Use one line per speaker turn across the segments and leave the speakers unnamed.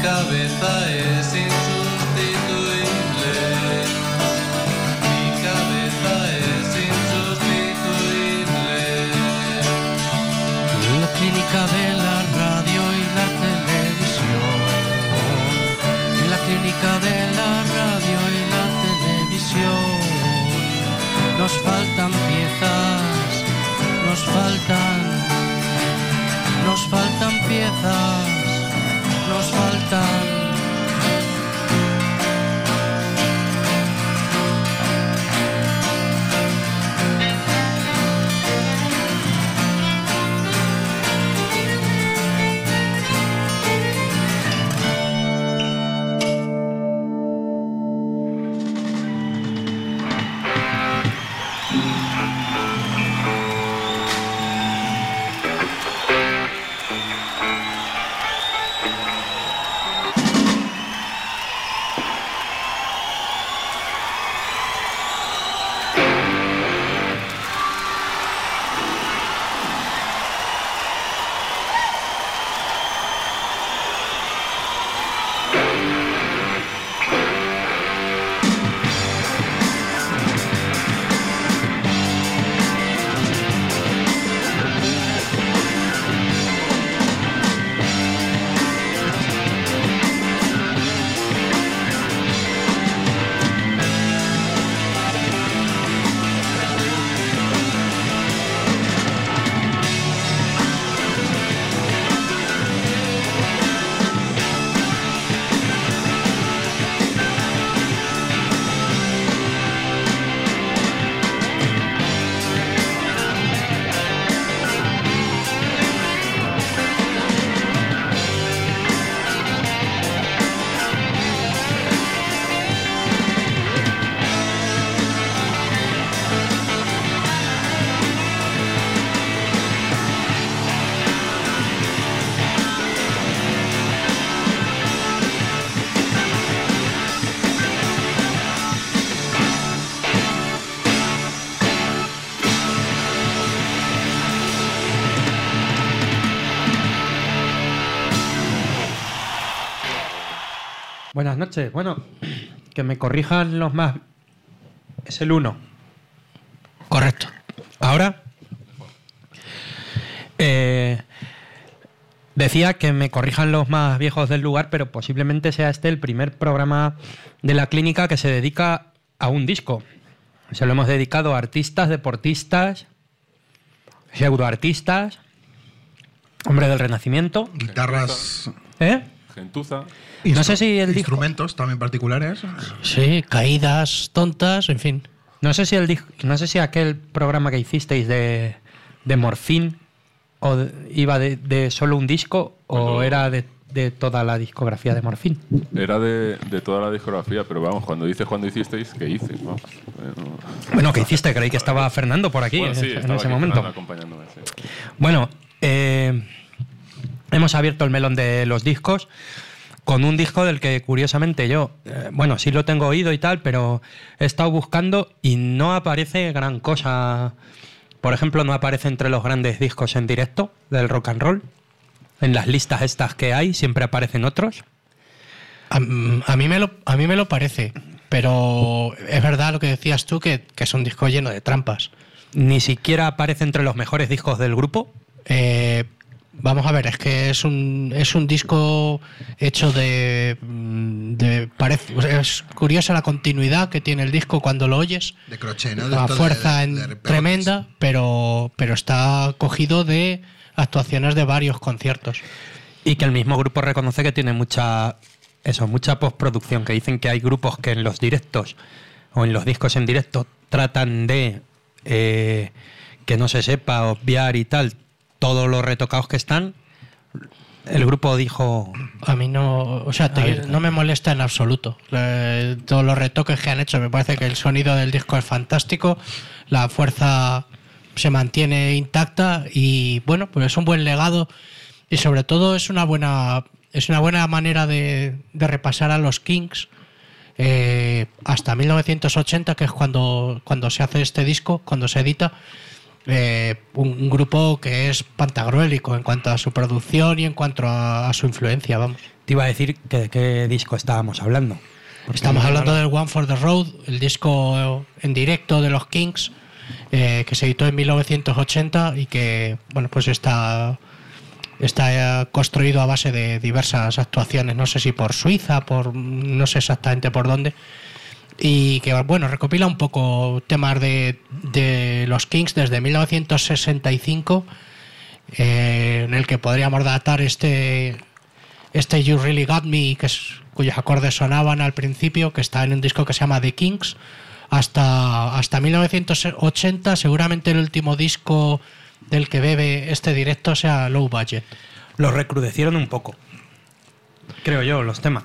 cabeza es insustituible. Mi cabeza es insustituible.
La clínica de la radio y la televisión. La clínica de la radio y la televisión. Nos faltan piezas, nos faltan piezas, nos faltan.
Buenas noches. Bueno, que me corrijan los más... Es el 1.
Correcto.
Ahora, decía que me corrijan los más viejos del lugar, pero posiblemente sea este el primer programa de la clínica que se dedica a un disco. Se lo hemos dedicado a artistas, deportistas, pseudoartistas, hombre del Renacimiento.
Guitarras...
Gentuza.
No sé si el disco...
Instrumentos también particulares.
Sí, caídas tontas, en fin.
No sé si aquel programa que hicisteis de Morphine iba de solo un disco o era de toda la discografía de Morphine.
Era de toda la discografía, pero vamos, cuando hicisteis, ¿qué hice? Vamos,
Bueno, ¿qué hiciste? Creí que estaba Fernando por aquí,
bueno, sí,
en
estaba
ese
aquí
momento.
Fernando acompañándome, sí.
Bueno, hemos abierto el melón de los discos con un disco del que curiosamente yo, bueno, sí lo tengo oído y tal, pero he estado buscando y no aparece gran cosa. Por ejemplo, no aparece entre los grandes discos en directo del rock and roll. En las listas estas que hay siempre aparecen otros.
A mí me lo parece, pero es verdad lo que decías tú, que es un disco lleno de trampas.
Ni siquiera aparece entre los mejores discos del grupo.
Vamos a ver, es que es un disco hecho es curiosa la continuidad que tiene el disco cuando lo oyes.
De crochet, ¿no?
La fuerza tremenda, pero está cogido de actuaciones de varios conciertos.
Y que el mismo grupo reconoce que tiene mucha postproducción, que dicen que hay grupos que en los directos o en los discos en directo tratan de que no se sepa, obviar y tal, todos los retocados que están. El grupo dijo...
A mí no... O sea, no me molesta en absoluto. Todos los retoques que han hecho, me parece que el sonido del disco es fantástico, la fuerza se mantiene intacta y, bueno, pues es un buen legado y sobre todo es una buena manera de repasar a los Kings hasta 1980, que es cuando se hace este disco, cuando se edita. un grupo que es pantagruélico en cuanto a su producción y en cuanto a su influencia, vamos.
Te iba a decir que de qué disco estábamos hablando.
Estamos hablando del One for the Road, el disco en directo de los Kings, que se editó en 1980 y que, bueno, pues está construido a base de diversas actuaciones, no sé si por Suiza, no sé exactamente por dónde, y que, bueno, recopila un poco temas de los Kings desde 1965, en el que podríamos datar este You Really Got Me, cuyos acordes sonaban al principio, que está en un disco que se llama The Kings, hasta 1980, seguramente el último disco del que bebe este directo sea Low Budget.
Lo recrudecieron un poco, creo yo, los temas.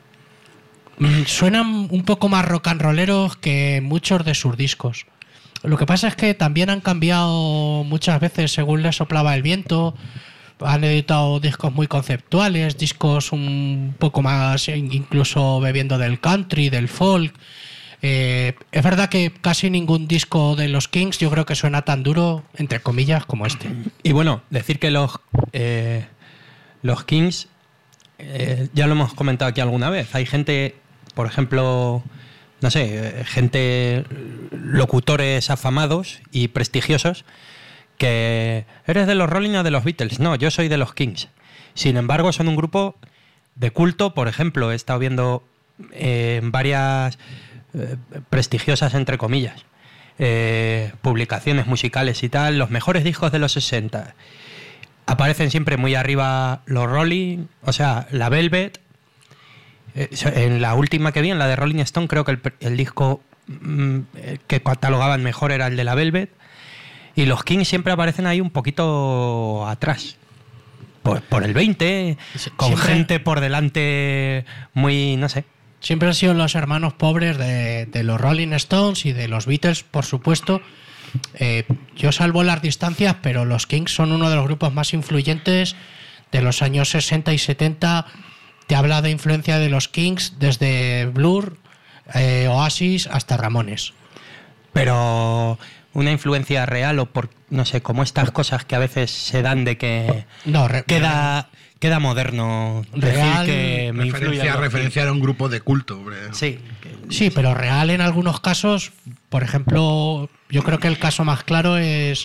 Suenan un poco más rock and rolleros que muchos de sus discos. Lo que pasa es que también han cambiado muchas veces según les soplaba el viento. Han editado discos muy conceptuales, discos un poco más incluso bebiendo del country, del folk. Es verdad que casi ningún disco de los Kings yo creo que suena tan duro, entre comillas, como este.
Y bueno, decir que los Kings, ya lo hemos comentado aquí alguna vez, hay gente, por ejemplo, no sé, locutores afamados y prestigiosos, que eres de los Rolling o de los Beatles. No, yo soy de los Kings. Sin embargo, son un grupo de culto. Por ejemplo, he estado viendo varias prestigiosas, entre comillas, publicaciones musicales y tal, los mejores discos de los 60. Aparecen siempre muy arriba los Rolling, o sea, la Velvet. En la última que vi, en la de Rolling Stone, creo que el disco que catalogaban mejor era el de la Velvet. Y los Kings siempre aparecen ahí un poquito atrás. Por el 20, con
siempre,
gente por delante muy, no sé.
Siempre han sido los hermanos pobres de los Rolling Stones y de los Beatles, por supuesto. Yo salvo las distancias, pero los Kings son uno de los grupos más influyentes de los años 60 y 70. Te habla de influencia de los Kings desde Blur, Oasis hasta Ramones.
Pero una influencia real o por, no sé, como estas cosas que a veces se dan de que queda moderno
real,
decir que me influye.
Referenciar a un grupo de culto, hombre.
Sí, pero real en algunos casos. Por ejemplo, yo creo que el caso más claro es,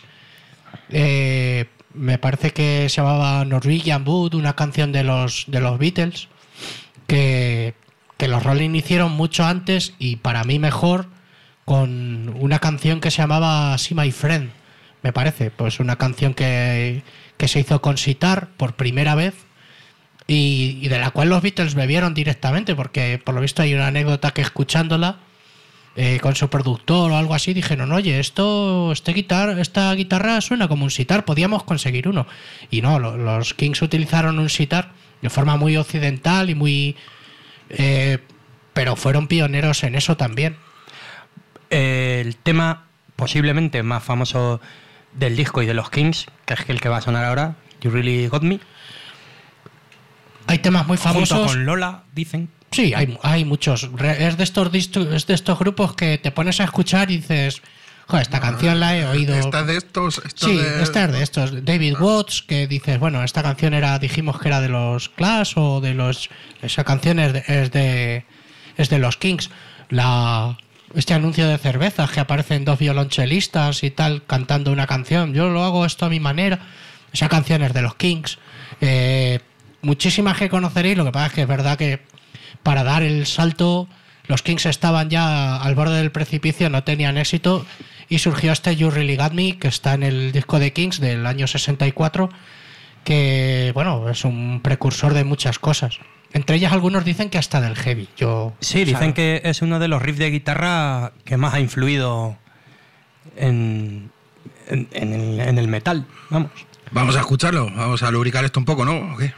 me parece que se llamaba Norwegian Wood, una canción de los Beatles, que los Rolling hicieron mucho antes y para mí mejor, con una canción que se llamaba See My Friend, me parece, pues una canción que se hizo con sitar por primera vez y de la cual los Beatles bebieron directamente, porque por lo visto hay una anécdota que escuchándola con su productor o algo así dijeron, oye, esta guitarra suena como un sitar, podíamos conseguir uno. Y no, los Kings utilizaron un sitar de forma muy occidental y muy... pero fueron pioneros en eso también.
El tema posiblemente más famoso del disco y de los Kings, que es el que va a sonar ahora, You Really Got Me.
Hay temas muy famosos.
Junto con Lola, dicen.
Sí, hay muchos. Es de estos grupos que te pones a escuchar y dices, joder, esta canción la he oído.
Esta es de estos.
Esta es de estos. David Watts, que dices, bueno, esta canción dijimos que era de los Clash o de los... Esa canción es de los Kings. Este anuncio de cervezas que aparecen dos violonchelistas y tal cantando una canción, yo lo hago esto a mi manera, esa canción es de los Kings. Muchísimas que conoceréis, lo que pasa es que es verdad que para dar el salto los Kings estaban ya al borde del precipicio, no tenían éxito y surgió este You Really Got Me, que está en el disco de Kings del año 64, que bueno, es un precursor de muchas cosas. Entre ellas algunos dicen que hasta del heavy.
Sí, dicen que es uno de los riffs de guitarra que más ha influido en el metal.
Vamos a escucharlo, vamos a lubricar esto un poco, ¿no? ¿O qué?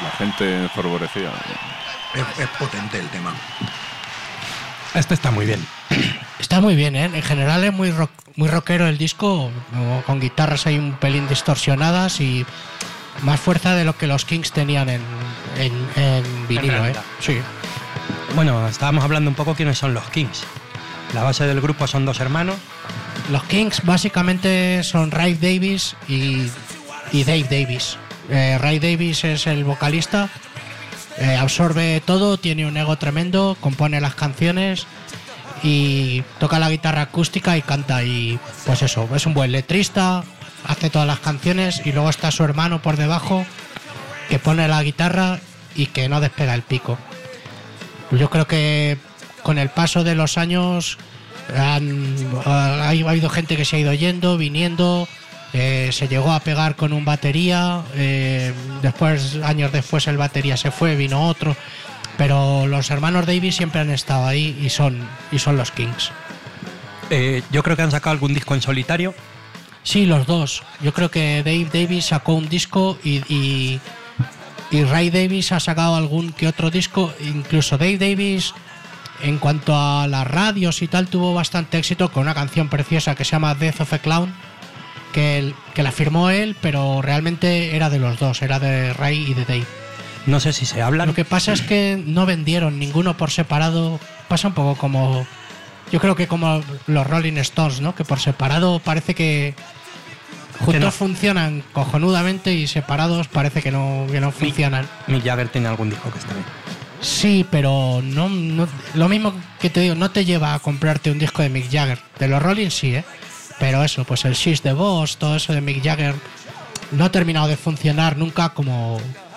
la gente fervorecía.
Es potente el tema.
Este está muy bien.
Está muy bien, ¿eh? En general es muy rockero el disco, con guitarras ahí un pelín distorsionadas y más fuerza de lo que los Kings tenían en vinilo, ¿eh?
realidad.
Sí.
Bueno, estábamos hablando un poco quiénes son los Kings. La base del grupo son 2 hermanos.
Los Kings básicamente son Ray Davies y Dave Davies. Ray Davies es el vocalista, absorbe todo, tiene un ego tremendo, compone las canciones y toca la guitarra acústica y canta, y pues eso, es un buen letrista, hace todas las canciones, y luego está su hermano por debajo que pone la guitarra y que no despega el pico. Yo creo que con el paso de los años ha habido gente que se ha ido yendo, viniendo, se llegó a pegar con un batería, después, años después el batería se fue, vino otro, pero los hermanos Davies siempre han estado ahí y son los Kings.
Yo creo que han sacado algún disco en solitario.
Sí, los dos. Yo creo que Dave Davies sacó un disco y Ray Davies ha sacado algún que otro disco. Incluso Dave Davies, en cuanto a las radios y tal, tuvo bastante éxito con una canción preciosa que se llama Death of a Clown, que la firmó él, pero realmente era de los dos, era de Ray y de Dave.
No sé si se hablan.
Lo que pasa es que no vendieron ninguno por separado. Pasa un poco como... Yo creo que como los Rolling Stones, ¿no? Que por separado parece que juntos
no
funcionan cojonudamente y separados parece que no funcionan.
Mick Jagger tiene algún disco que está bien.
Sí, pero no, lo mismo que te digo, no te lleva a comprarte un disco de Mick Jagger. De los Rolling sí, ¿eh? Pero eso, pues el She's the Boss, todo eso de Mick Jagger no ha terminado de funcionar nunca como...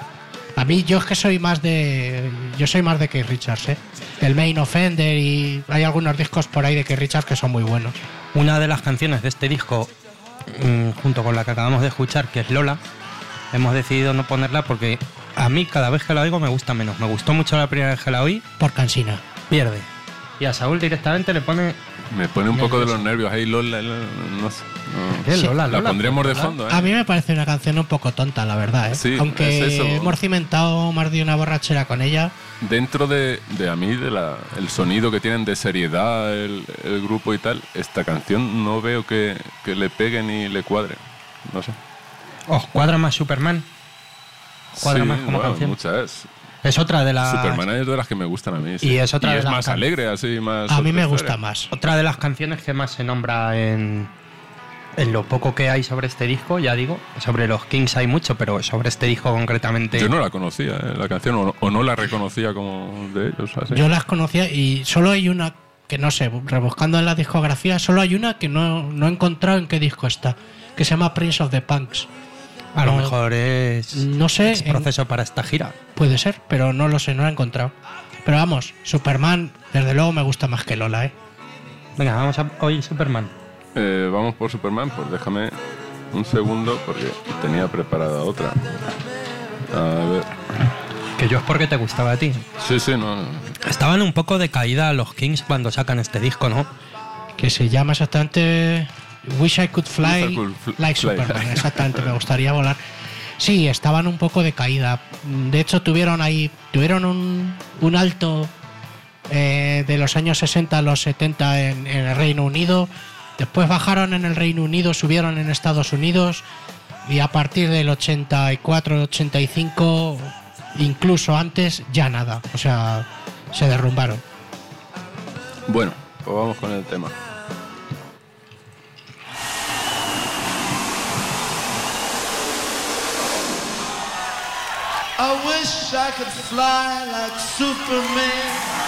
A mí, yo es que soy más de Keith Richards, ¿eh? El Main Offender, y hay algunos discos por ahí de Keith Richards que son muy buenos.
Una de las canciones de este disco, junto con la que acabamos de escuchar, que es Lola, hemos decidido no ponerla porque a mí cada vez que la oigo me gusta menos. Me gustó mucho la primera vez que la oí.
Por cansina.
Pierde. Y a Saúl directamente le pone...
Me pone un poco de los nervios ahí, Lola, no sé.
¿Qué?
Sí,
Lola,
La
Lola,
pondremos de
Lola.
fondo, ¿eh?
A mí me parece una canción un poco tonta, la verdad, ¿eh?
Sí,
aunque
es eso.
hemos cimentado más de una borrachera con ella.
Dentro de a mí, el sonido que tienen de seriedad el grupo y tal, esta canción no veo que le pegue ni le cuadre. No sé.
Cuadra más Superman. Cuadra
Sí,
más como
bueno,
canción.
muchas.
Es otra de las...
Superman es de las que me gustan a mí. Sí.
Y es otra de las
más alegre, así, más...
A mí me
otra
gusta
historia.
más.
Otra de las canciones que más se nombra en lo poco que hay sobre este disco, ya digo. Sobre los Kings hay mucho, pero sobre este disco concretamente...
Yo no la conocía, la canción, o no la reconocía como de ellos. Así.
Yo las conocía y solo hay una que no sé, rebuscando en la discografía, solo hay una que no he encontrado en qué disco está, que se llama Prince of the Punks.
A lo
No-
mejor
No sé,
es proceso para esta gira.
puede ser, pero no lo sé, no la he encontrado. Pero vamos, Superman, desde luego me gusta más que Lola, ¿eh?
Venga, vamos a oír Superman.
Vamos por Superman, pues déjame un segundo porque tenía preparada otra. A ver.
Que yo es porque te gustaba a ti.
Sí, no.
Estaban un poco de caída los Kings cuando sacan este disco, ¿no?
Que se llama exactamente Wish I Could Fly
Wish I Could
Like
Fly.
Superman, exactamente, me gustaría volar. Sí, estaban un poco de caída. De hecho, tuvieron un alto de los años 60 a los 70 en el Reino Unido. Después bajaron en el Reino Unido, subieron en Estados Unidos, y a partir del 84, 85, incluso antes, ya nada. O sea, se derrumbaron.
Bueno, pues vamos con el tema.
I wish I could fly like Superman.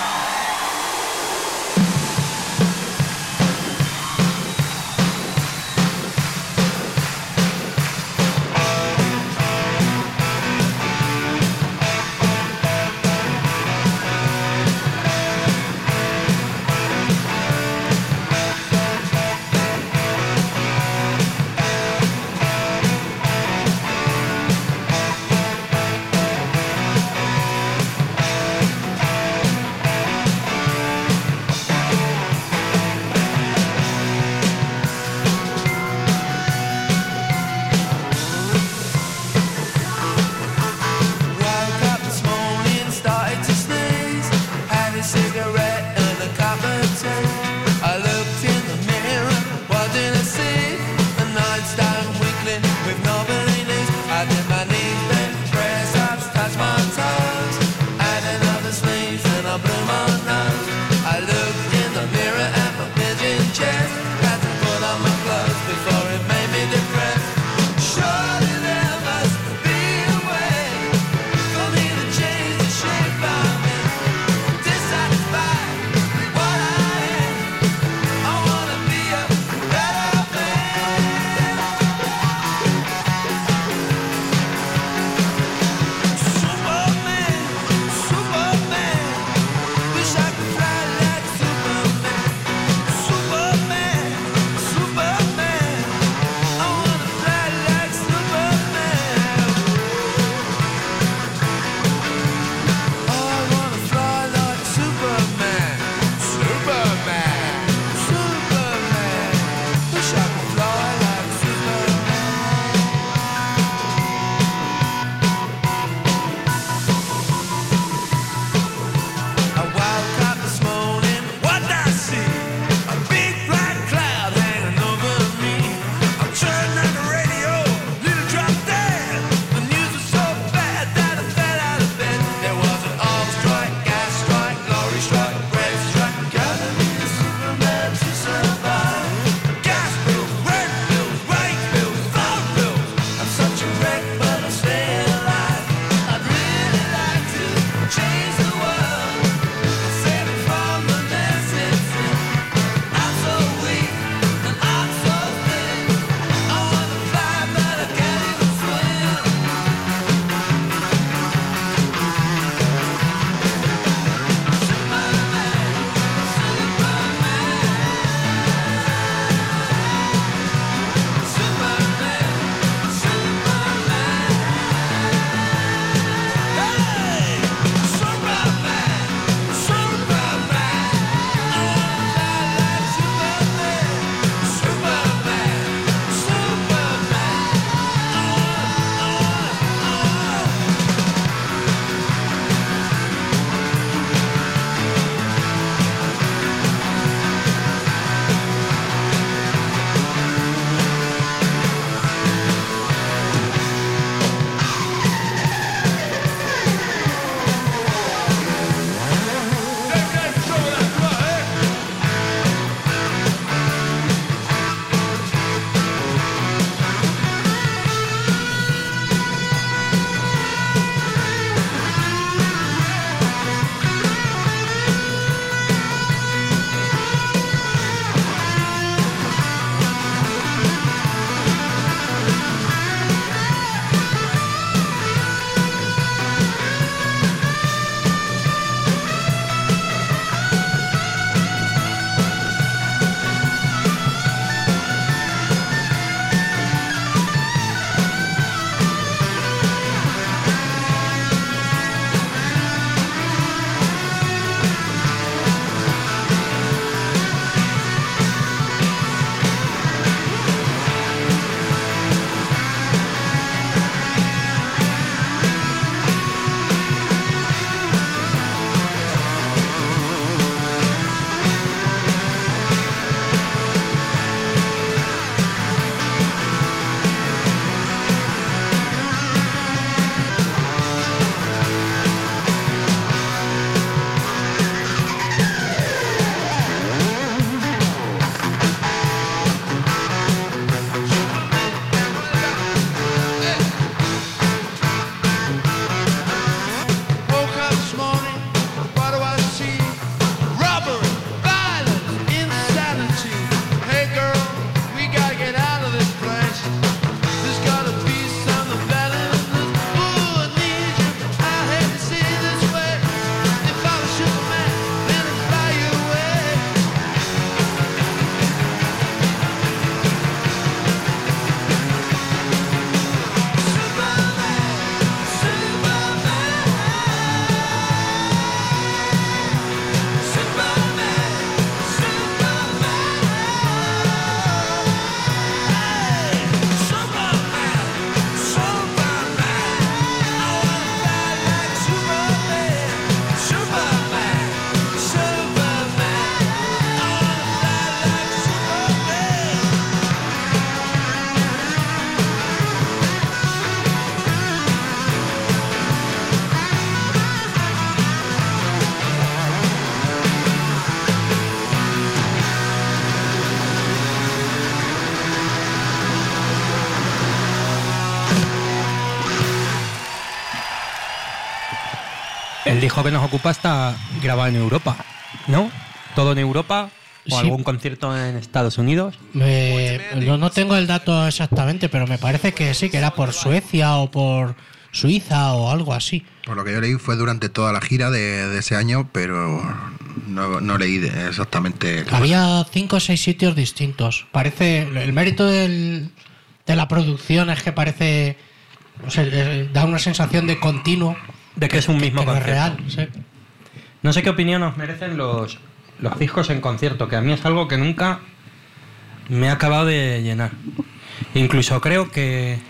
El disco que nos ocupa está grabado en Europa, ¿no? ¿Todo en Europa? ¿O
Sí.
algún concierto en Estados Unidos?
No tengo el dato exactamente, pero me parece que sí, que era por Suecia o por Suiza o algo así.
Por lo que yo leí fue durante toda la gira de ese año, pero no leí exactamente.
Había 5 o 6 sitios distintos. Parece, el mérito de la producción es que parece, o sea, da una sensación de continuo.
De que es un mismo
que no es
concierto.
real, sí.
No sé qué opinión os merecen los discos en concierto, que a mí es algo que nunca me ha acabado de llenar. Incluso creo que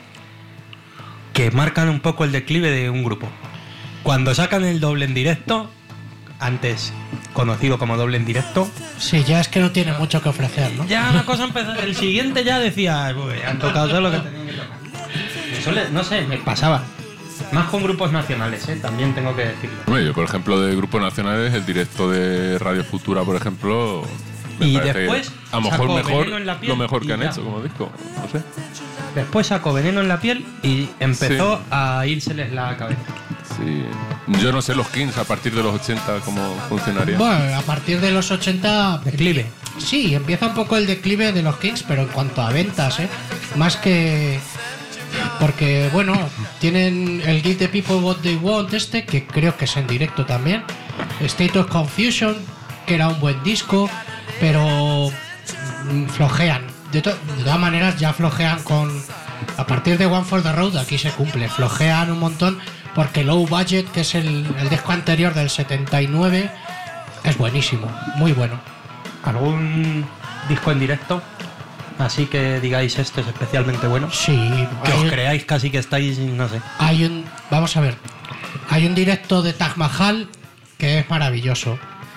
marcan un poco el declive de un grupo. Cuando sacan el doble en directo, antes conocido como doble en directo,
Sí, ya es que no tiene mucho que ofrecer, ¿no?
ya la cosa empezó. El siguiente ya decía, "Uy, han tocado todo lo que tenían que tocar". Eso no sé, me pasaba. Más con grupos nacionales, también tengo que decirlo.
Hombre, yo, por ejemplo, de grupos nacionales, el directo de Radio Futura, por ejemplo, me
Y
parece
después
a lo mejor
sacó Veneno en la piel
lo mejor que
y
han
ya.
hecho como disco. No sé.
Después sacó Veneno en la piel y empezó
Sí.
a írseles la cabeza.
Sí. Yo no sé los Kings a partir de los 80 cómo funcionaría.
Bueno, a partir de los 80...
Declive.
Sí, empieza un poco el declive de los Kings, pero en cuanto a ventas, más que... Porque, bueno, tienen el Give the People What They Want que creo que es en directo también. State of Confusion, que era un buen disco, pero flojean. De todas maneras, ya flojean con... A partir de One for the Road, aquí se cumple. Flojean un montón porque Low Budget, que es el disco anterior del 79, es buenísimo, muy bueno.
¿Algún disco en directo? Así que digáis, este es especialmente bueno.
Sí,
Que os creáis casi que estáis, no sé.
vamos a ver, hay un directo de Taj Mahal que es maravilloso.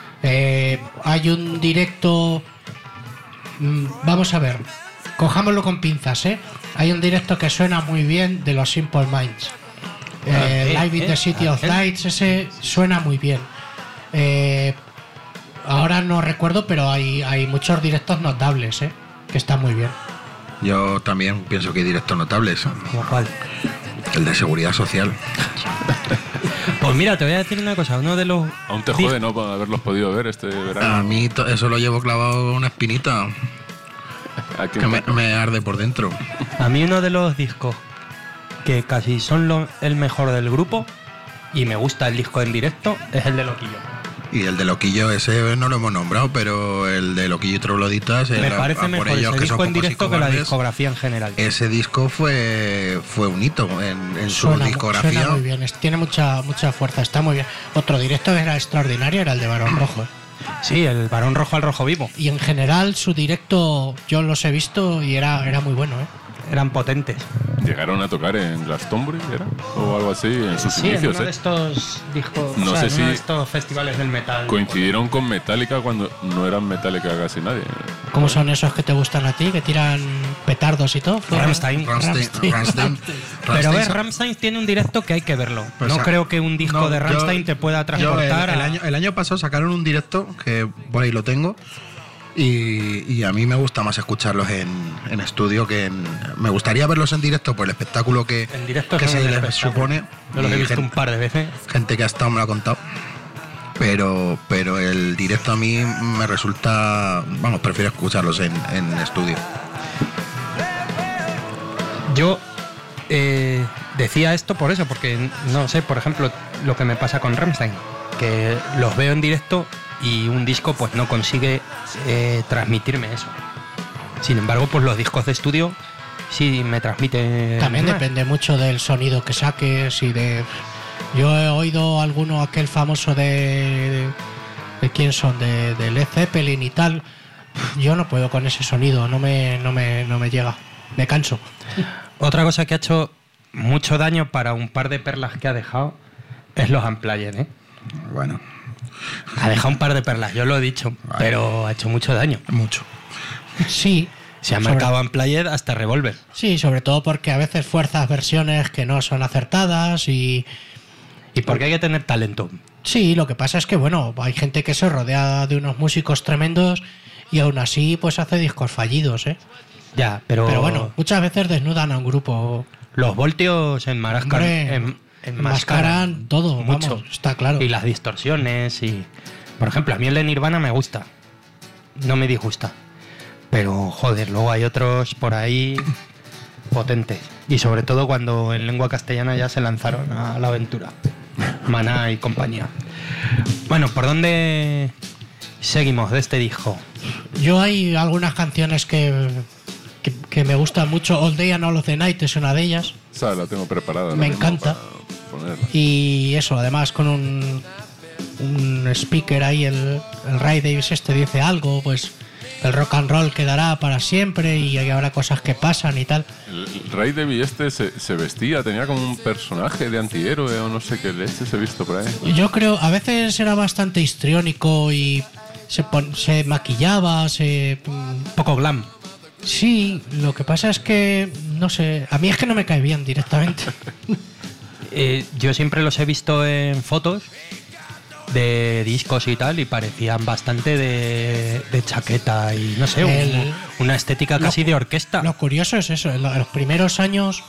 Hay un directo, vamos a ver, cojámoslo con pinzas, hay un directo que suena muy bien de los Simple Minds. Live in the City of Lights, ese suena muy bien. Ahora no recuerdo, pero hay muchos directos notables, que están muy bien.
Yo también pienso que hay directos notables.
¿Como cuál?
El de Seguridad Social.
Pues mira, te voy a decir una cosa. Uno de los...
Aún te jode no haberlos podido ver este verano.
A mí eso lo llevo clavado una espinita
Aquí
que me arde por dentro.
A mí uno de los discos que casi son el mejor del grupo y me gusta el disco en directo es el de Loquillo.
Y el de Loquillo, ese no lo hemos nombrado, pero el de Loquillo y Trogloditas...
Me parece mejor ese disco en directo que la discografía en general.
Ese disco fue un hito en su discografía.
Suena muy bien, tiene mucha fuerza, está muy bien. Otro directo que era extraordinario era el de Barón Rojo.
Sí, el Barón Rojo al Rojo Vivo.
Y en general su directo yo los he visto y era muy bueno,
Eran potentes.
Llegaron a tocar en Glastonbury, ¿era? O algo así, en sus
Sí, en
inicios.
uno de estos discos,
No sé
en uno de
si
estos festivales del metal.
Coincidieron con Metallica cuando no eran Metallica casi nadie.
¿Cómo son esos que te gustan a ti, que tiran petardos y todo?
Rammstein.
Rammstein.
Pero ves, Rammstein tiene un directo que hay que verlo.
Pues
no creo que un disco de Rammstein te pueda transportar
el año pasado sacaron un directo, que por ahí lo tengo, y a mí me gusta más escucharlos en estudio que en... Me gustaría verlos en directo por el espectáculo que
En directo
se
son un
les
espectáculo.
supone.
Yo los he
Y
visto un par de veces.
gente que ha estado me lo ha contado. Pero el directo a mí me resulta... Vamos, prefiero escucharlos en estudio.
Yo decía esto por eso, porque no sé, por ejemplo, lo que me pasa con Rammstein, que los veo en directo y un disco pues no consigue transmitirme eso. Sin embargo, pues los discos de estudio sí me transmiten.
También
más.
depende mucho del sonido que saques y de... Yo he oído alguno, aquel famoso de quién son, de Led Zeppelin y tal. Yo no puedo con ese sonido, no me llega, me canso.
Otra cosa que ha hecho mucho daño para un par de perlas que ha dejado es los Unplugged,
Bueno,
Ha dejado un par de perlas, yo lo he dicho, pero ha hecho mucho daño.
mucho.
Sí.
Se ha marcado Unplugged hasta Revolver.
Sí, sobre todo porque a veces fuerzas versiones que no son acertadas y
porque hay que tener talento.
sí, lo que pasa es que bueno, hay gente que se rodea de unos músicos tremendos y aún así pues hace discos fallidos,
Ya, pero
bueno, muchas veces desnudan a un grupo.
los voltios en Marascan.
Hombre. enmascaran todo,
mucho.
vamos, está claro.
Y las distorsiones y... Por ejemplo, a mí el de Nirvana me gusta. No me disgusta. Pero, joder, luego hay otros por ahí potentes. Y sobre todo cuando en lengua castellana ya se lanzaron a la aventura. Maná y compañía. Bueno, ¿por dónde seguimos de este disco?
Yo hay algunas canciones que me gustan mucho. All Day and All of the Night es una de ellas.
O sea, la tengo preparada.
Me encanta.
Para ponerla.
Y eso, además con un speaker ahí, el Ray Davies dice algo, pues el rock and roll quedará para siempre y habrá cosas que pasan y tal.
El Ray Davies se vestía, tenía como un personaje de antihéroe o no sé qué leche se ha visto por ahí.
Yo creo, a veces era bastante histriónico y se maquillaba,
Un poco glam.
Sí, lo que pasa es que, no sé, a mí es que no me cae bien directamente.
Yo siempre los he visto en fotos de discos y tal y parecían bastante de chaqueta y no sé, una estética casi de orquesta.
Lo curioso es eso, en los primeros años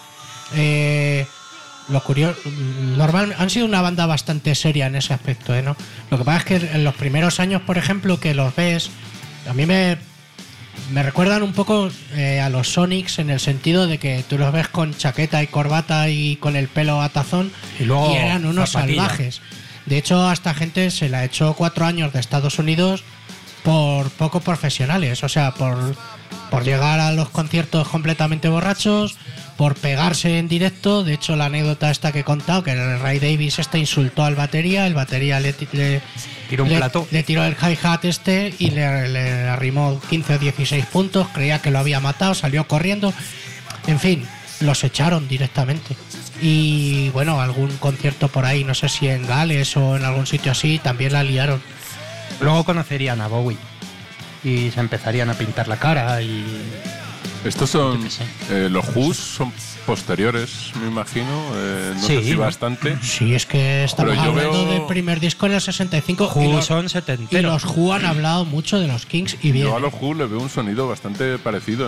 normal han sido una banda bastante seria en ese aspecto, ¿no? Lo que pasa es que en los primeros años, por ejemplo, que los ves, a mí me recuerdan un poco a los Sonics en el sentido de que tú los ves con chaqueta y corbata y con el pelo a tazón
y luego
eran unos
zapatilla.
salvajes. De hecho, a esta gente se la echó 4 años de Estados Unidos por poco profesionales, o sea, por llegar a los conciertos completamente borrachos, por pegarse en directo. De hecho, la anécdota esta que he contado, que el Ray Davies insultó al batería, el batería le
tiró un plato.
Le tiró el hi-hat y le arrimó 15 o 16 puntos, creía que lo había matado, salió corriendo. En fin, los echaron directamente. Y bueno, algún concierto por ahí, no sé si en Gales o en algún sitio así, también la liaron.
Luego conocerían a Bowie y se empezarían a pintar la cara y...
Estos son...
Yo qué sé.
Los Who's son posteriores, me imagino. No
Sí.
sé si bastante.
Sí, es que estamos
Pero yo
hablando
veo-
del primer disco en el 65
Who
y
son
los
setenteros.
Who han hablado mucho de los Kings y bien.
Yo a los Who le veo un sonido bastante parecido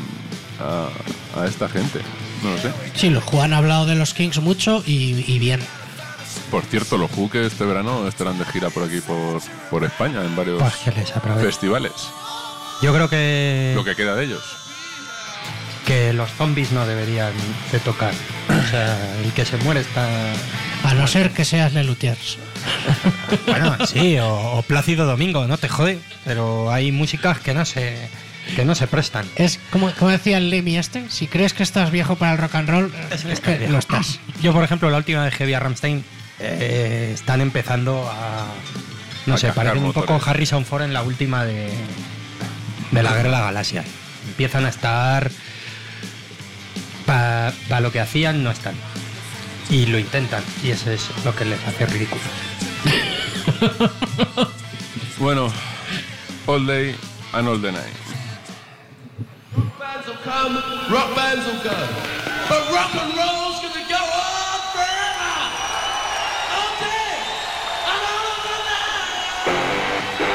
a esta gente. No lo sé.
Sí, los Who han hablado de los Kings mucho y bien.
Por cierto, los Who que este verano estarán de gira por aquí, por España, en varios
Pues que les aproveche.
festivales.
Yo creo que
Lo que queda de ellos.
los zombies no deberían de tocar. O sea, el que se muere está...
A no ser que seas Lelutiers.
Bueno, sí, o Plácido Domingo, no te jode. Pero hay músicas que no se prestan.
Es como decía el Lemmy si crees que estás viejo para el rock and roll, es que lo estás.
Yo, por ejemplo, la última de Heavy a Rammstein están empezando a... No
A
sé,
cascar
parecen un poco
motores.
Harrison Ford en la última de la Guerra de la Galaxia. Empiezan a estar... Para lo que hacían, no están. Y lo intentan. Y eso es lo que les hace ridículos.
Bueno, All Day and All the Night.
Rock bands will come, rock bands will go. But rock and roll's gonna go on forever! All day and all of the night!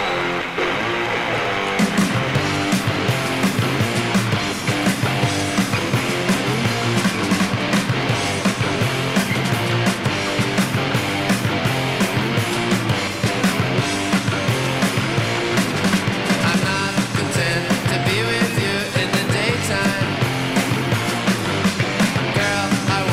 I'm not content to be with you in the daytime. Girl, I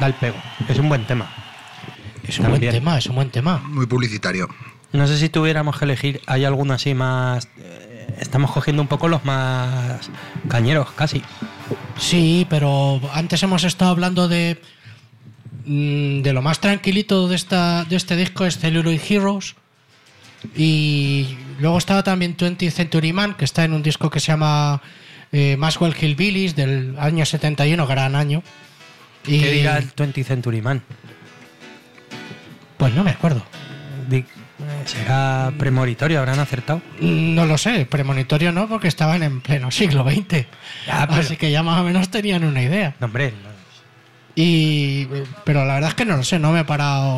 musical pego. Es un buen tema.
Es un buen
También.
tema, es un buen tema.
Muy publicitario.
No sé si tuviéramos que elegir, hay alguno así más... estamos cogiendo un poco los más cañeros, casi.
Sí, pero antes hemos estado hablando de lo más tranquilito de este disco es Celluloid Heroes, y luego estaba también 20th Century Man, que está en un disco que se llama Maxwell Hillbillies del año 71, gran año. Y,
¿Qué dirá el 20th Century Man?
pues no me acuerdo.
¿Será premonitorio? ¿Habrán acertado?
No lo sé, premonitorio no, porque estaban en pleno siglo XX.
Ya, pero-
Así que ya más o menos tenían una idea.
No, hombre,
Pero la verdad es que no lo sé, no me he parado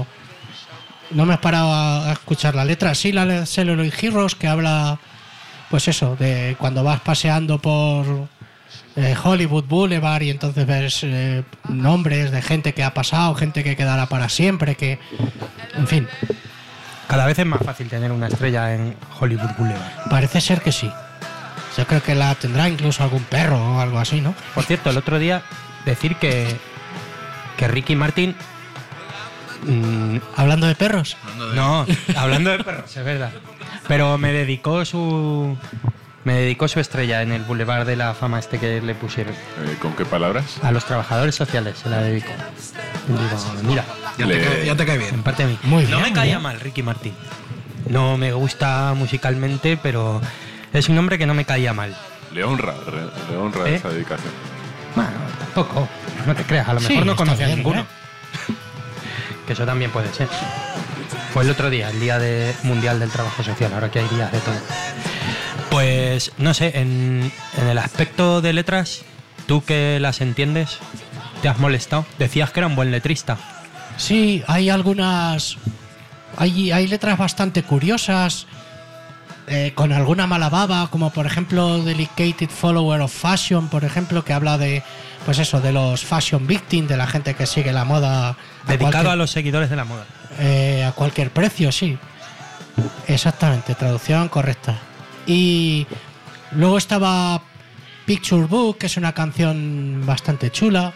a escuchar la letra. Sí, la de Celluloid Heroes, que habla, pues eso, de cuando vas paseando por Hollywood Boulevard y entonces ves nombres de gente que ha pasado, gente que quedará para siempre, que, en fin,
cada vez es más fácil tener una estrella en Hollywood Boulevard.
parece ser que sí. Yo creo que la tendrá incluso algún perro o algo así, ¿no?
Por cierto, el otro día decir que Ricky Martin...
Hablando de perros.
no, hablando de perros, es verdad. Pero me dedicó su estrella en el Boulevard de la Fama este que le pusieron.
¿Con qué palabras?
A los trabajadores sociales se la dedicó. Y digo, mira,
Ya te cae bien.
en parte a mí.
Muy
No
bien,
me
muy
caía
bien.
mal Ricky Martin. No me gusta musicalmente, pero es un hombre que no me caía mal.
Le honra
¿Eh?
esa dedicación.
Bueno, tampoco. No te creas, a lo
Sí,
mejor no
está
conocía a
bien,
ninguno.
¿eh?
Que eso también puede ser. Fue el otro día, el Día Mundial del Trabajo Social, ahora que hay días de todo. Pues, no sé, en el aspecto de letras, tú que las entiendes, ¿te has molestado? Decías que era un buen letrista.
Sí, hay algunas. Hay letras bastante curiosas, con alguna mala baba, como por ejemplo Dedicated Follower of Fashion, por ejemplo, que habla de, pues eso, de los fashion victims, de la gente que sigue la moda.
Dedicado a los seguidores de la moda.
A cualquier precio, sí. Exactamente, traducción correcta. Y luego estaba Picture Book, que es una canción bastante chula.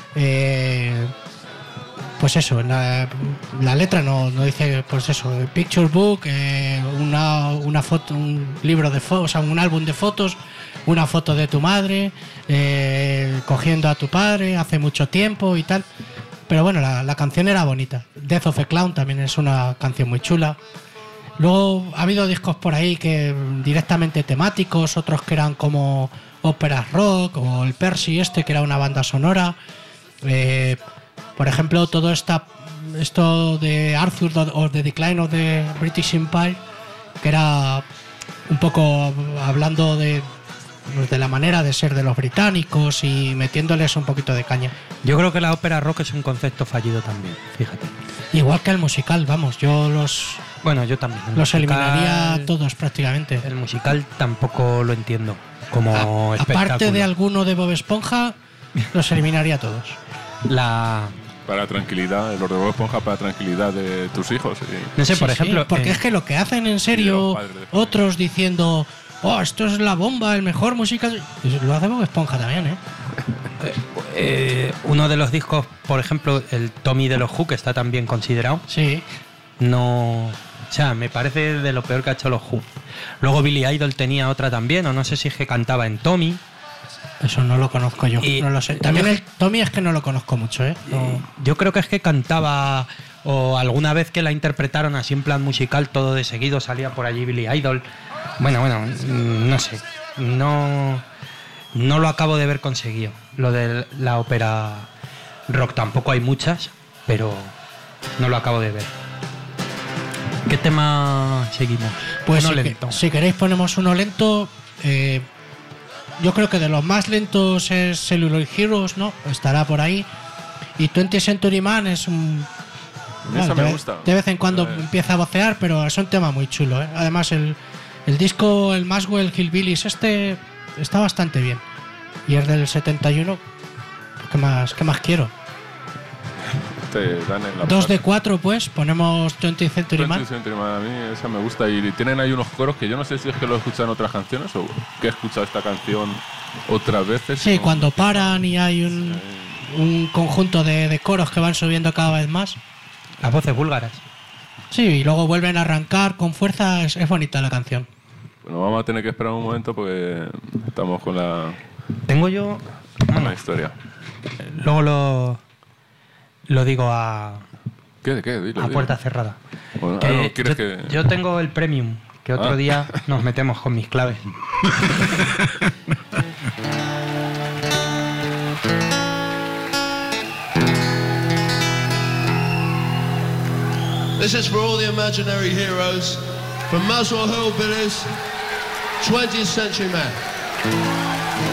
Pues eso, la letra no dice, pues eso, Picture Book, una foto, un libro de fotos, o sea, un álbum de fotos, una foto de tu madre, cogiendo a tu padre hace mucho tiempo y tal. Pero bueno, la canción era bonita. Death of a Clown también es una canción muy chula. Luego ha habido discos por ahí que directamente temáticos, otros que eran como óperas rock, o el Percy este, que era una banda sonora. Por ejemplo, todo esto de Arthur o The Decline of the British Empire, que era un poco hablando de la manera de ser de los británicos y metiéndoles un poquito de caña.
Yo creo que la ópera rock es un concepto fallido también, fíjate.
Igual que el musical, vamos, yo
Bueno, yo también. El
los eliminaría
musical-
todos prácticamente.
El musical tampoco lo entiendo como espectáculo.
Aparte de alguno de Bob Esponja, los eliminaría todos.
Para tranquilidad, los de Bob Esponja para tranquilidad de tus hijos. Y
No sé,
Sí,
por
sí,
ejemplo...
porque es que lo que hacen en
Y de
serio
los padres de-
otros diciendo, oh, esto es la bomba, el mejor musical. Y lo hace Bob Esponja también, ¿eh?
uno de los discos, por ejemplo, el Tommy de los Who, que está tan bien considerado,
Sí.
no... O sea, me parece de lo peor que ha hecho los Who. Luego Billy Idol tenía otra también, o no sé si es que cantaba en Tommy.
Eso no lo conozco yo,
Y-
no lo sé. También el Tommy es que no lo conozco mucho, ¿eh? No.
Yo creo que es que cantaba, o alguna vez que la interpretaron así en plan musical, todo de seguido salía por allí Billy Idol. Bueno, no sé. No lo acabo de ver conseguido. Lo de la ópera rock tampoco hay muchas, pero no lo acabo de ver. ¿Qué tema seguimos?
Pues
Uno
si,
lento.
si queréis ponemos uno lento. Yo creo que de los más lentos es Celluloid Heroes, ¿no? Estará por ahí. Y 20th Century Man es un...
Esa
de
me
vez-
gusta.
De vez en cuando empieza a vocear, pero es un tema muy chulo, ¿eh? Además el disco, el Maxwell Hillbillies, este está bastante bien. Y es del 71. ¿Qué más quiero?
te dan en la
2 de
boca.
4, pues, ponemos 20th Century Man.
20th Century Man, a mí esa me gusta. Y tienen ahí unos coros que yo no sé si es que lo he escuchado en otras canciones o que he escuchado esta canción otras veces.
Sí,
¿no?
cuando paran y hay un conjunto de coros que van subiendo cada vez más.
Las voces búlgaras.
Sí, y luego vuelven a arrancar con fuerza. Es bonita la canción.
Bueno, vamos a tener que esperar un momento porque estamos con la
Tengo yo...
historia.
Luego lo digo a
¿Qué? Dilo.
puerta cerrada.
Bueno,
Que
no, ¿quieres que...?
yo tengo el premium, que otro día nos metemos con mis claves.
This is for all the imaginary heroes from Muswell Hillbillies, 20th Century Man.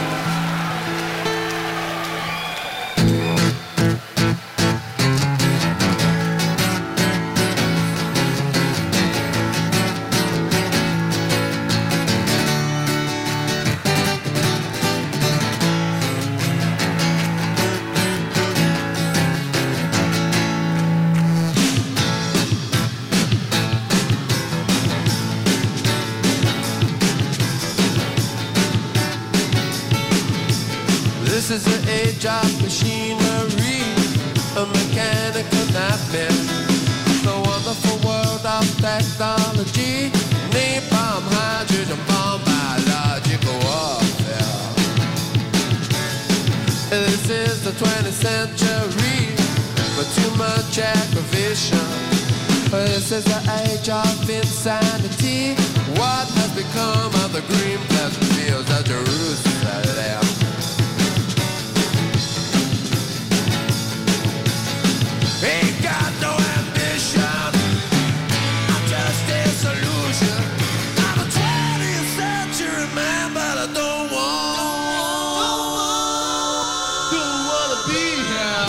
This is the age of machinery, a mechanical nightmare. The wonderful world of technology, napalm, hydrogen bomb, biological warfare. This is the 20th century, but too much aggravation. This is the age of insanity. What has become of the green pleasant fields of Jerusalem? Ain't got no ambition, I'm just a solution. I'm a 20th century man, but I don't wanna be here.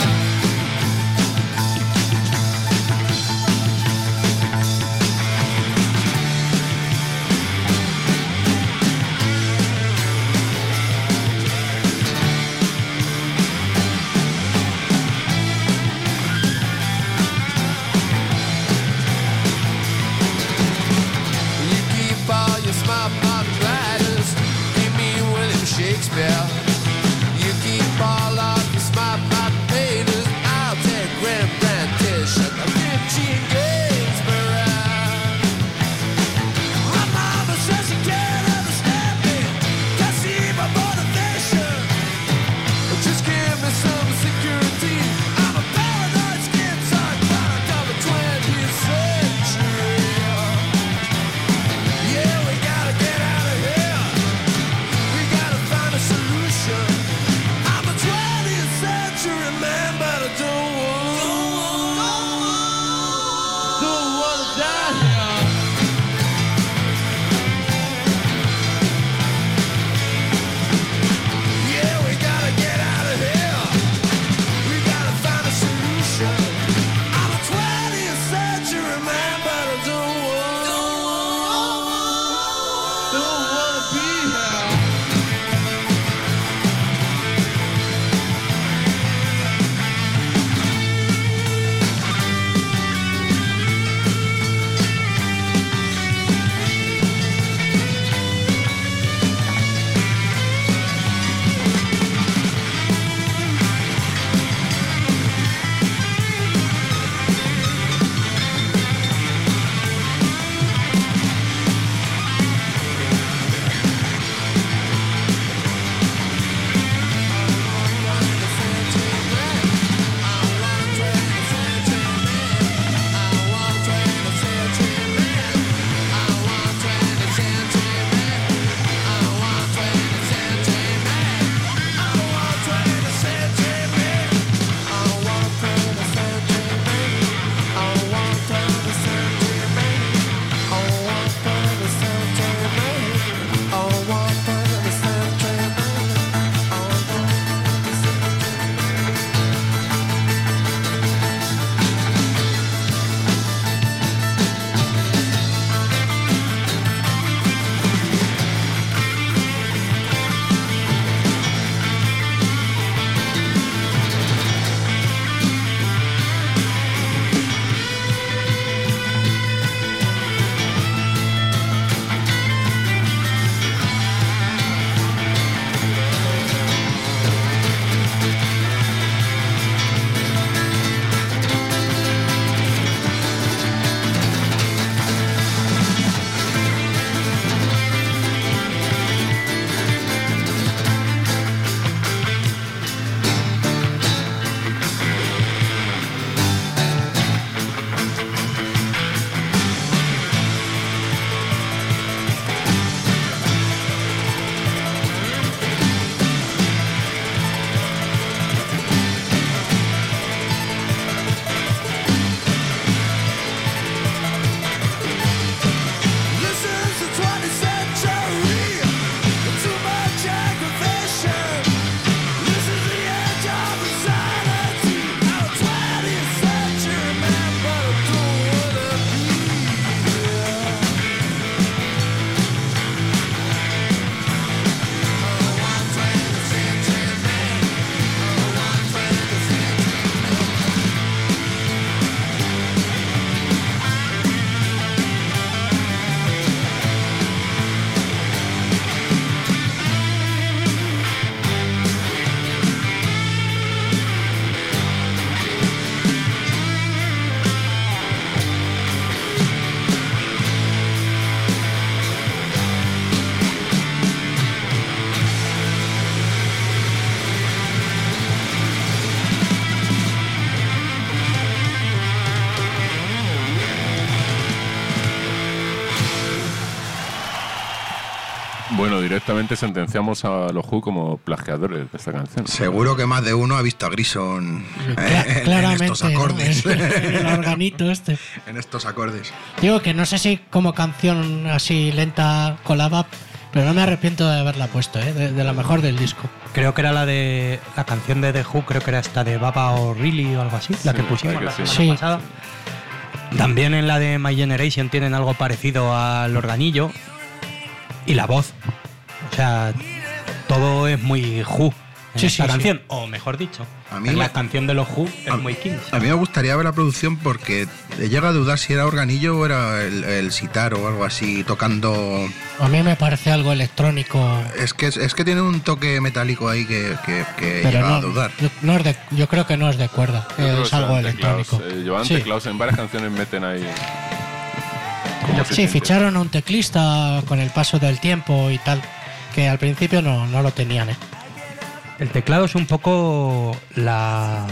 Bueno, directamente sentenciamos a los Who como plagiadores de esta canción.
Seguro que más de uno ha visto a Grison en
Claramente,
estos acordes.
¿no? En el organito este.
En estos acordes.
Digo que no sé si como canción así lenta colaba, pero no me arrepiento de haberla puesto, de la mejor del disco.
Creo que era la canción de The Who, creo que era esta de Baba O'Reilly o algo así, la
Sí,
que pusimos
que
la
sí.
semana pasada. También en la de My Generation tienen algo parecido al organillo y la voz. O sea, todo es muy Who en
Sí,
esta
sí,
canción, o mejor dicho,
A mí
en la
me-
canción de los Who es muy Kings.
A mí me gustaría ver la producción porque he llegado a dudar si era organillo o era el sitar o algo así tocando.
A mí me parece algo electrónico,
Es que tiene un toque metálico ahí que he
pero
llegado a
no,
dudar.
yo creo que no es de cuerda,
Yo creo que
es algo
serán teclados.
electrónico.
Llevan
Sí.
teclados en varias canciones, meten ahí. ¿Cómo se
Sí,
siente?
ficharon a un teclista con el paso del tiempo y tal, que al principio no lo tenían,
El teclado es un poco la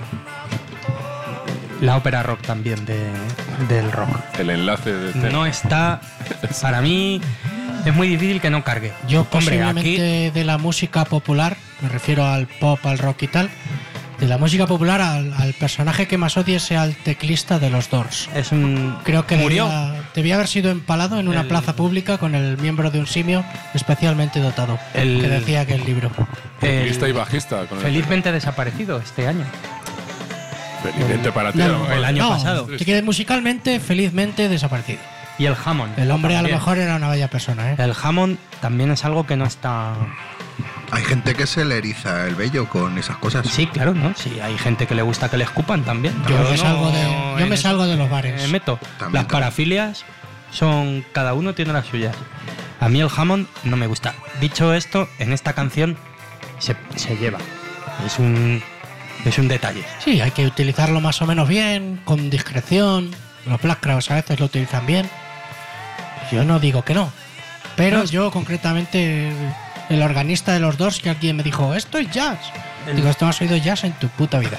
ópera rock también del rock.
El enlace de
No está, para mí es muy difícil que no cargue.
Yo
Hombre,
posiblemente
aquí
de la música popular, me refiero al pop, al rock y tal, de la música popular al personaje que más odie sea el teclista de los Doors.
es un
Creo que
murió.
debía haber sido empalado en una
El-
plaza pública con el miembro de un simio especialmente dotado,
El-
que decía que el libro.
teclista y bajista. Con el-
Felizmente desaparecido este año.
Felizmente para ti.
No,
a lo mejor.
el año
No,
pasado.
si quieres, musicalmente, felizmente desaparecido.
Y el Hammond.
El hombre a lo
también.
mejor era una bella persona, ¿eh?
El Hammond también es algo que no está.
Hay gente que se le eriza el vello con esas cosas.
Sí, claro, ¿no? Sí, hay gente que le gusta que le escupan también.
Yo me
no
salgo yo
en
me
eso
salgo de los bares.
me meto.
También,
Las parafilias son. Cada uno tiene las suyas. A mí el Hammond no me gusta. Dicho esto, en esta canción se lleva. Es un detalle.
Sí, hay que utilizarlo más o menos bien, con discreción. Los Black Crowes a veces lo utilizan bien. Yo no digo que no. Pero
No.
yo concretamente, el organista de los Doors, que alguien me dijo, esto es jazz. Digo, esto no has oído jazz en tu puta vida.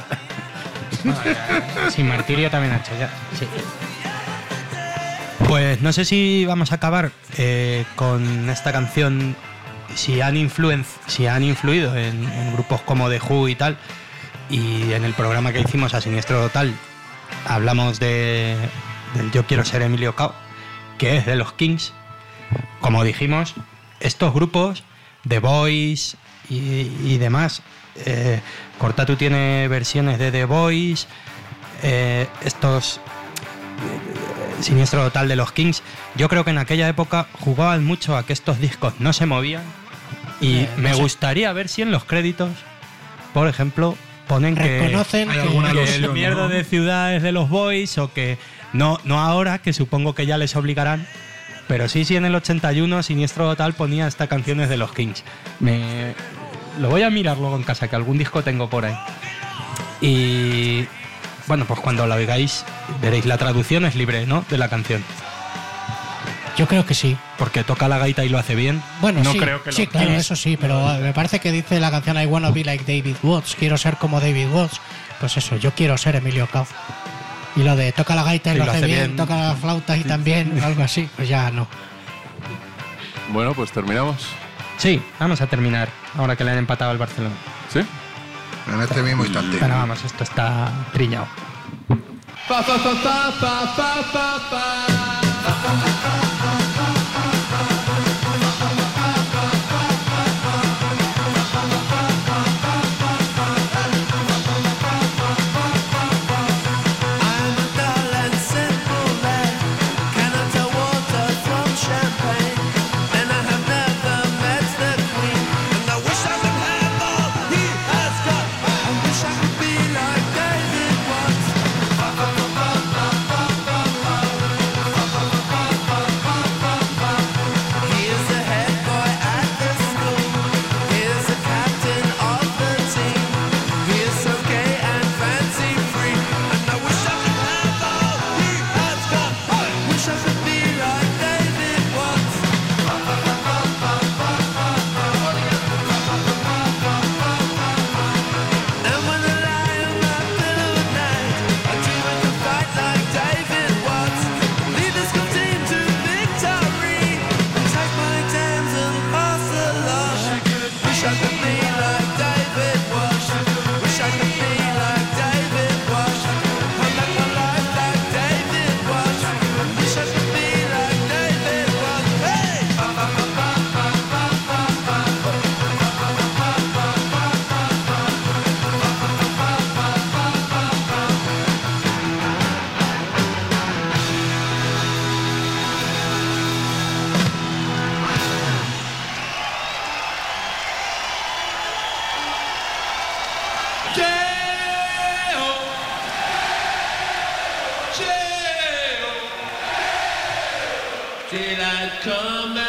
Sí, Martirio también ha hecho ya. Sí. Pues no sé si vamos a acabar con esta canción. Si han influido en grupos como The Who y tal. Y en el programa que hicimos a Siniestro Total hablamos del Yo quiero ser Emilio Cao, que es de los Kings. Como dijimos, estos grupos, The Boys y demás, Cortatu tiene versiones de The Boys, Siniestro Total de los Kings. Yo creo que en aquella época jugaban mucho a que estos discos no se movían. Y
no
me
sé.
gustaría ver si en los créditos, por ejemplo, ponen
Reconocen
hay
que,
alguna
que
alusión,
el mierdo
¿no?
de ciudad es de los Boys, o que no ahora, que supongo que ya les obligarán, pero sí en el 81 Siniestro Total ponía esta canción es de los Kings. Lo voy a mirar luego en casa, que algún disco tengo por ahí. Y bueno, pues cuando la oigáis veréis, la traducción es libre, ¿no?, de la canción,
yo creo que sí.
porque toca la gaita y lo hace bien.
Bueno,
no
sí,
creo que
sí,
los
claro,
Kings-
eso sí, pero me parece que dice la canción I wanna be like David Watts, quiero ser como David Watts. Pues eso, yo quiero ser Emilio Cao. Y lo de toca la gaita y lo hace bien, toca la flauta y también, algo así, pues ya no.
Bueno, pues terminamos.
Sí, vamos a terminar ahora que le han empatado al Barcelona.
¿Sí?
En este mismo instante.
Pero vamos, esto está trillado.
Fa fa fa fa fa fa fa fa.
I'm a dull and simple lad, cannot tell water from champagne, and I have never met the Queen, and I wish I could have all he has got. I wish I could be like David Watts.
come